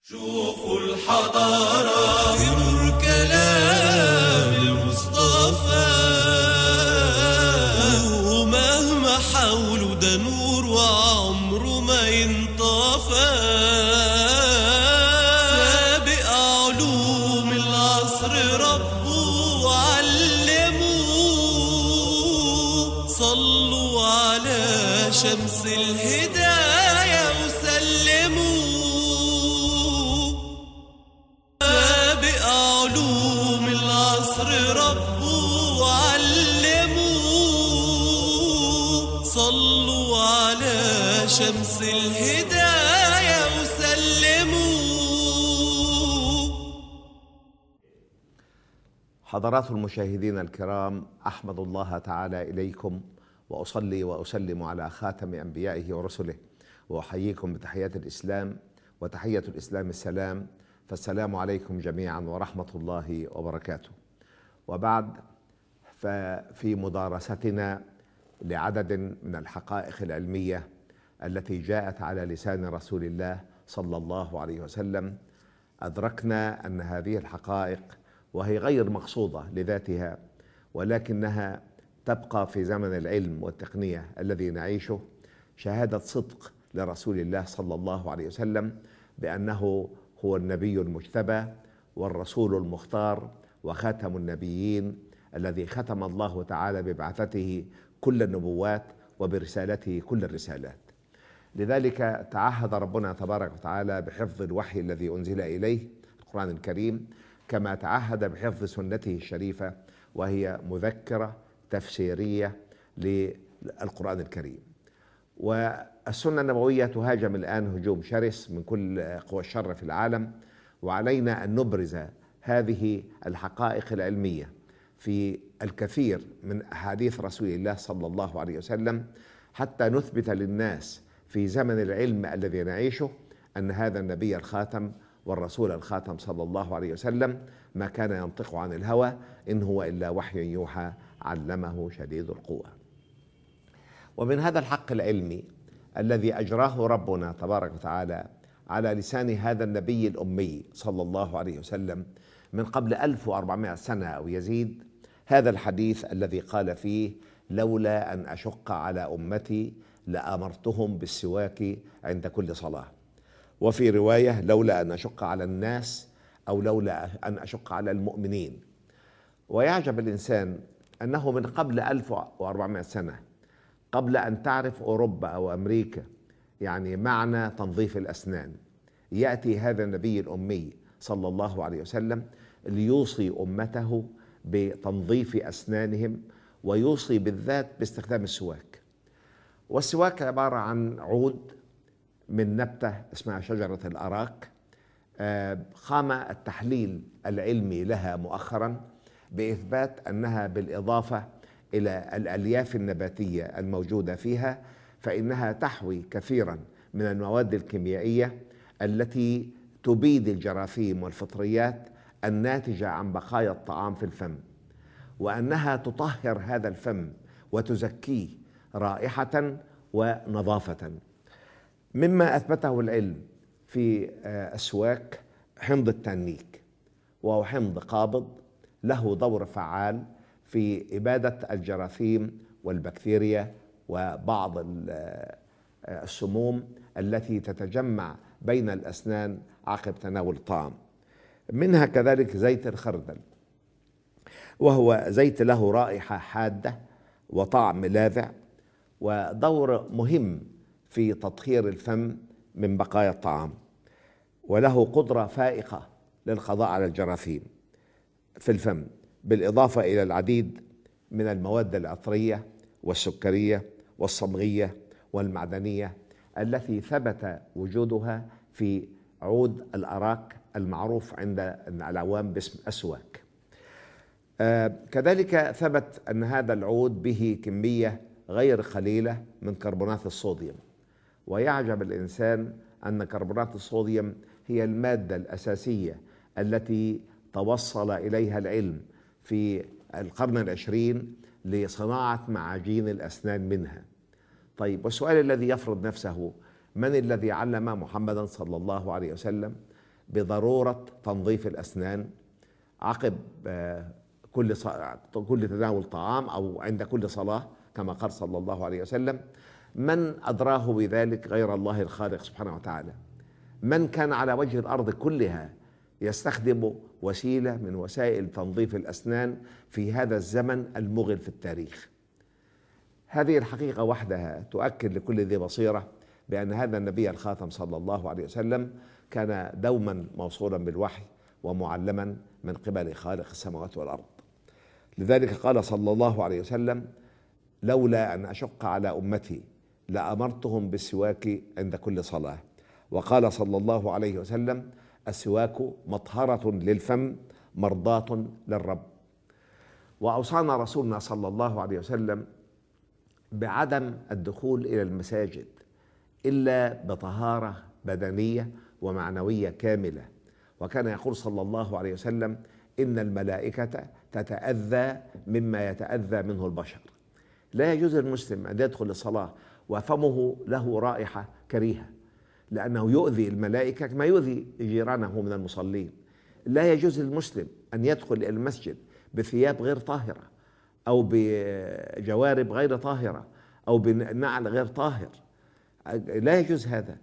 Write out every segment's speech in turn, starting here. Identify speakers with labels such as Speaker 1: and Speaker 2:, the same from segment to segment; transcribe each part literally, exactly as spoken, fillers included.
Speaker 1: شوفوا الحضارة في نور كلام المصطفى، ومهما حاولوا ده نور وعمره ما ينطفى. سابق علوم العصر ربه وعلموه، صلوا على شمس الهداية وسلموا. علوم العصر ربه وعلموه، صلوا على شمس الهداية وسلموا.
Speaker 2: حضرات المشاهدين الكرام، أحمد الله تعالى إليكم وأصلي وأسلم على خاتم أنبيائه ورسله، وأحييكم بتحيات الإسلام، وتحية الإسلام السلام، فالسلام عليكم جميعا ورحمة الله وبركاته. وبعد، ففي مدارستنا لعدد من الحقائق العلمية التي جاءت على لسان رسول الله صلى الله عليه وسلم، أدركنا أن هذه الحقائق، وهي غير مقصودة لذاتها ولكنها تبقى في زمن العلم والتقنية الذي نعيشه، شهادة صدق لرسول الله صلى الله عليه وسلم بأنه هو النبي المجتبى والرسول المختار وخاتم النبيين، الذي ختم الله تعالى ببعثته كل النبوات وبرسالته كل الرسالات. لذلك تعهد ربنا تبارك وتعالى بحفظ الوحي الذي أنزل إليه القرآن الكريم، كما تعهد بحفظ سنته الشريفة، وهي مذكرة تفسيرية للقرآن الكريم. والسنة النبوية تهاجم الآن هجوم شرس من كل قوى الشر في العالم، وعلينا أن نبرز هذه الحقائق العلمية في الكثير من أحاديث رسول الله صلى الله عليه وسلم، حتى نثبت للناس في زمن العلم الذي نعيشه أن هذا النبي الخاتم والرسول الخاتم صلى الله عليه وسلم ما كان ينطق عن الهوى، إن هو إلا وحي يوحى علمه شديد القوى. ومن هذا الحق العلمي الذي أجراه ربنا تبارك وتعالى على لسان هذا النبي الأمي صلى الله عليه وسلم من قبل ألف وأربعمائة سنة أو يزيد، هذا الحديث الذي قال فيه: لولا أن أشق على أمتي لأمرتهم بالسواك عند كل صلاة. وفي رواية: لولا أن أشق على الناس، أو لولا أن أشق على المؤمنين. ويعجب الإنسان أنه من قبل ألف وأربعمائة سنة، قبل أن تعرف أوروبا أو أمريكا يعني معنى تنظيف الأسنان، يأتي هذا النبي الأمي صلى الله عليه وسلم ليوصي أمته بتنظيف أسنانهم، ويوصي بالذات باستخدام السواك. والسواك عبارة عن عود من نبتة اسمها شجرة الأراك، قام التحليل العلمي لها مؤخرا بإثبات أنها بالإضافة إلى الألياف النباتية الموجودة فيها، فإنها تحوي كثيرا من المواد الكيميائية التي تبيد الجراثيم والفطريات الناتجة عن بقايا الطعام في الفم، وأنها تطهر هذا الفم وتزكيه رائحة ونظافة. مما أثبته العلم في السواك حمض التانيك، وهو حمض قابض له دور فعال في إبادة الجراثيم والبكتيريا وبعض السموم التي تتجمع بين الأسنان عقب تناول الطعام. منها كذلك زيت الخردل، وهو زيت له رائحة حادة وطعم لاذع، ودور مهم في تطهير الفم من بقايا الطعام، وله قدرة فائقة للقضاء على الجراثيم في الفم، بالإضافة إلى العديد من المواد العطرية والسكرية والصمغية والمعدنية التي ثبت وجودها في عود الأراك المعروف عند العوام باسم السواك. آه كذلك ثبت أن هذا العود به كمية غير قليلة من كربونات الصوديوم، ويعجب الإنسان أن كربونات الصوديوم هي المادة الأساسية التي توصل إليها العلم في القرن العشرين لصناعة معاجين الأسنان منها. طيب، والسؤال الذي يفرض نفسه: من الذي علم محمدا صلى الله عليه وسلم بضرورة تنظيف الأسنان عقب كل كل تناول طعام أو عند كل صلاة كما قال صلى الله عليه وسلم. من أدراه بذلك غير الله الخالق سبحانه وتعالى؟ من كان على وجه الأرض كلها يستخدم وسيلة من وسائل تنظيف الأسنان في هذا الزمن المغل في التاريخ؟ هذه الحقيقة وحدها تؤكد لكل ذي بصيرة بأن هذا النبي الخاتم صلى الله عليه وسلم كان دوما موصولا بالوحي ومعلما من قبل خالق السماوات والأرض. لذلك قال صلى الله عليه وسلم: لولا أن أشق على أمتي لأمرتهم بالسواك عند كل صلاة. وقال صلى الله عليه وسلم: السواك مطهرة للفم مرضاة للرب. وأوصانا رسولنا صلى الله عليه وسلم بعدم الدخول إلى المساجد إلا بطهارة بدنية ومعنوية كاملة. وكان يقول صلى الله عليه وسلم: إن الملائكة تتأذى مما يتأذى منه البشر. لا يجوز للمسلم أن يدخل الصلاة وفمه له رائحة كريهة، لأنه يؤذي الملائكة كما يؤذي جيرانه من المصلين. لا يجوز للمسلم أن يدخل إلى المسجد بثياب غير طاهرة أو بجوارب غير طاهرة أو بنعل غير طاهر، لا يجوز هذا.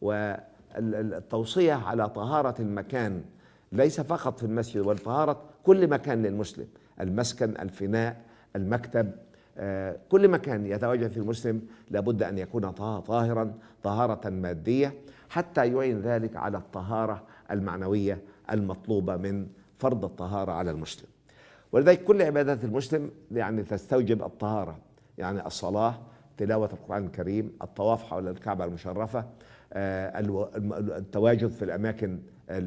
Speaker 2: والتوصية على طهارة المكان ليس فقط في المسجد، والطهارة كل مكان للمسلم، المسكن، الفناء، المكتب، كل مكان يتواجد في المسلم لابد أن يكون طاهرا طهارة مادية، حتى يعين ذلك على الطهارة المعنوية المطلوبة من فرض الطهارة على المسلم. ولذلك كل عبادات المسلم يعني تستوجب الطهارة، يعني الصلاة، تلاوة القرآن الكريم، الطواف حول الكعبة المشرفة، التواجد في الأماكن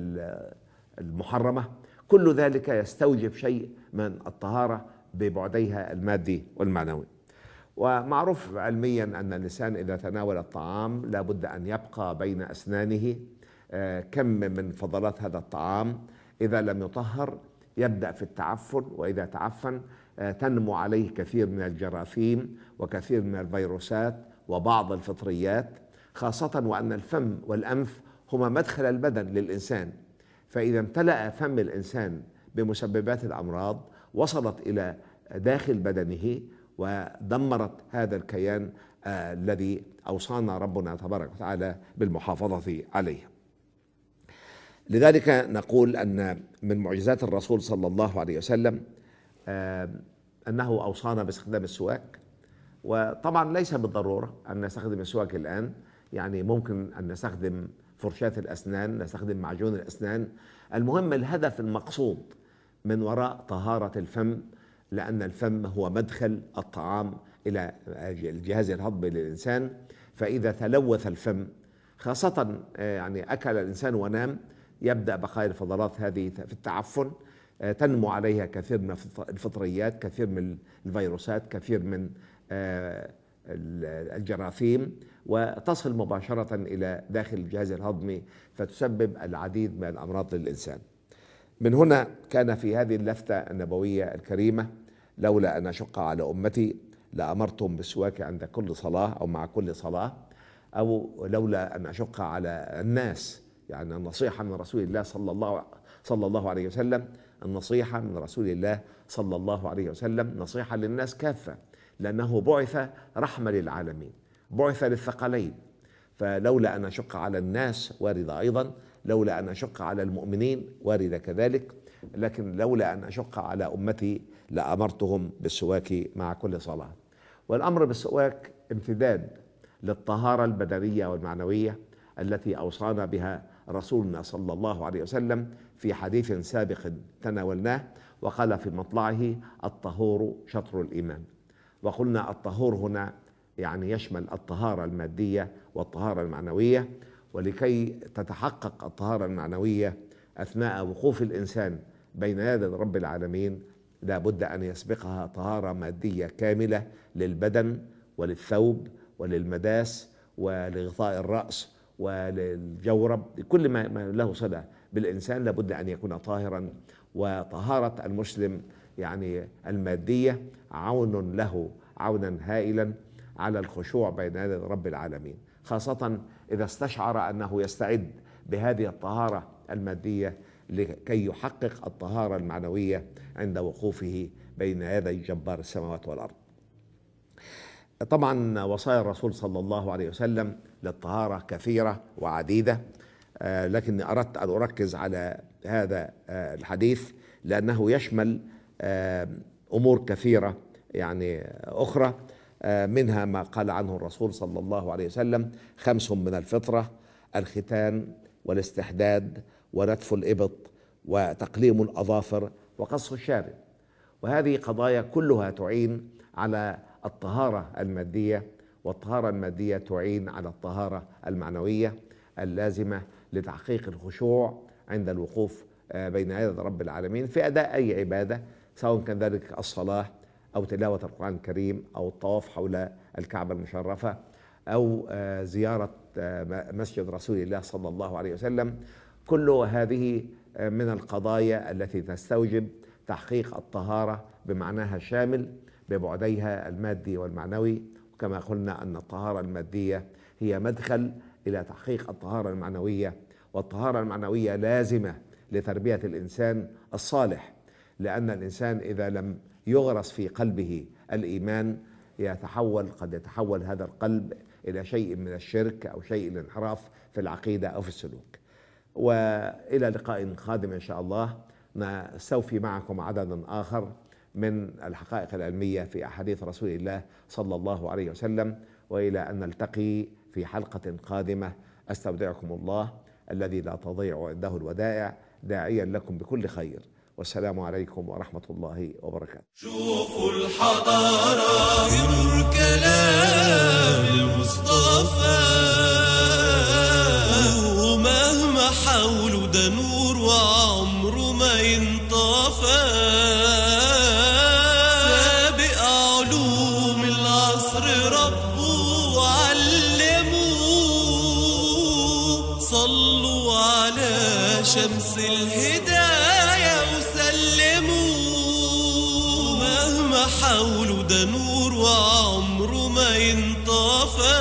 Speaker 2: المحرمة، كل ذلك يستوجب شيء من الطهارة ببعديها المادي والمعنوي. ومعروف علميا أن الإنسان إذا تناول الطعام لا بد أن يبقى بين أسنانه كم من فضلات هذا الطعام، إذا لم يطهر يبدأ في التعفن، وإذا تعفن تنمو عليه كثير من الجراثيم وكثير من الفيروسات وبعض الفطريات، خاصة وأن الفم والأنف هما مدخل البدن للإنسان. فإذا امتلأ فم الإنسان بمسببات الأمراض وصلت إلى داخل بدنه ودمرت هذا الكيان آه الذي أوصانا ربنا تبارك وتعالى بالمحافظة عليه. لذلك نقول أن من معجزات الرسول صلى الله عليه وسلم آه أنه أوصانا باستخدام السواك. وطبعا ليس بالضرورة أن نستخدم السواك الآن، يعني ممكن أن نستخدم فرشاة الأسنان، نستخدم معجون الأسنان. المهم الهدف المقصود من وراء طهارة الفم، لأن الفم هو مدخل الطعام إلى الجهاز الهضمي للإنسان. فإذا تلوث الفم، خاصة يعني أكل الإنسان ونام، يبدأ بقايا الفضلات هذه في التعفن، تنمو عليها كثير من الفطريات، كثير من الفيروسات، كثير من الجراثيم، وتصل مباشرة إلى داخل الجهاز الهضمي فتسبب العديد من الأمراض للإنسان. من هنا كان في هذه اللفتة النبوية الكريمة: لولا أن أشق على أمتي لأمرتهم بالسواك عند كل صلاة أو مع كل صلاة، أو لولا أن أشق على الناس، يعني النصيحة من رسول الله صلى الله صلى الله عليه وسلم، النصيحة من رسول الله صلى الله عليه وسلم نصيحة للناس كافة، لأنه بعث رحمة للعالمين، بعث للثقلين. فلولا أن أشق على الناس واردة أيضا، لولا أن أشق على المؤمنين واردة كذلك، لكن لولا أن أشق على أمتي لأمرتهم بالسواك مع كل صلاة. والأمر بالسواك امتداد للطهارة البدنية والمعنوية التي أوصانا بها رسولنا صلى الله عليه وسلم في حديث سابق تناولناه، وقال في مطلعه: الطهور شطر الإيمان. وقلنا الطهور هنا يعني يشمل الطهارة المادية والطهارة المعنوية. ولكي تتحقق الطهارة المعنوية أثناء وقوف الإنسان بين يدي رب العالمين، لا بد أن يسبقها طهارة مادية كاملة للبدن وللثوب وللمداس ولغطاء الرأس وللجورب، كل ما له صلة بالإنسان لا بد أن يكون طاهرا. وطهارة المسلم يعني المادية عون له، عونا هائلا على الخشوع بين يدي رب العالمين، خاصة إذا استشعر أنه يستعد بهذه الطهارة المادية لكي يحقق الطهارة المعنوية عند وقوفه بين يدي جبار السماوات والأرض. طبعا وصايا الرسول صلى الله عليه وسلم للطهارة كثيرة وعديدة، لكني أردت أن أركز على هذا الحديث لأنه يشمل أمور كثيرة يعني أخرى، منها ما قال عنه الرسول صلى الله عليه وسلم: خمس من الفطرة: الختان والاستحداد ونتف الإبط وتقليم الأظافر وقص الشارب. وهذه قضايا كلها تعين على الطهارة المادية، والطهارة المادية تعين على الطهارة المعنوية اللازمة لتحقيق الخشوع عند الوقوف بين يدي رب العالمين في أداء أي عبادة، سواء كان ذلك الصلاة أو تلاوة القرآن الكريم أو الطواف حول الكعبة المشرفة أو زيارة مسجد رسول الله صلى الله عليه وسلم. كل هذه من القضايا التي تستوجب تحقيق الطهارة بمعناها الشامل ببعديها المادي والمعنوي، وكما قلنا أن الطهارة المادية هي مدخل إلى تحقيق الطهارة المعنوية، والطهارة المعنوية لازمة لتربية الإنسان الصالح، لأن الإنسان إذا لم يغرس في قلبه الإيمان يتحول قد يتحول هذا القلب إلى شيء من الشرك أو شيء من الانحراف في العقيدة أو في السلوك. وإلى لقاء قادم إن شاء الله نستوفي معكم عددا آخر من الحقائق العلمية في أحاديث رسول الله صلى الله عليه وسلم، وإلى أن نلتقي في حلقة قادمة أستودعكم الله الذي لا تضيع عنده الودائع، داعيا لكم بكل خير، والسلام عليكم ورحمة الله وبركاته.
Speaker 1: شوفوا الحضارة بنور كلام المصطفى، ومهما حاولوا ده نور وعمره ما ينطفى. سابق علوم العصر ربه وعلموه، صلوا على شمس الهداية وسلموا. مهما حاولوا ده نور وعمره ما ينطفى.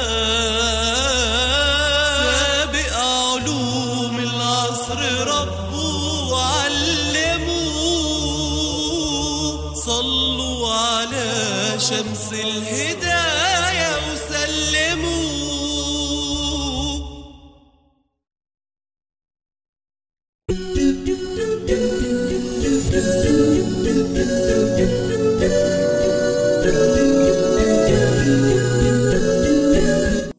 Speaker 1: سابق علوم العصر ربه وعلموه، صلوا على شمس الهداية وسلموا.